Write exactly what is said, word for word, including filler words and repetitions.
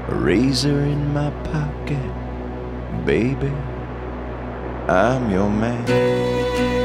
a razor in my pocket. Baby, I'm your man.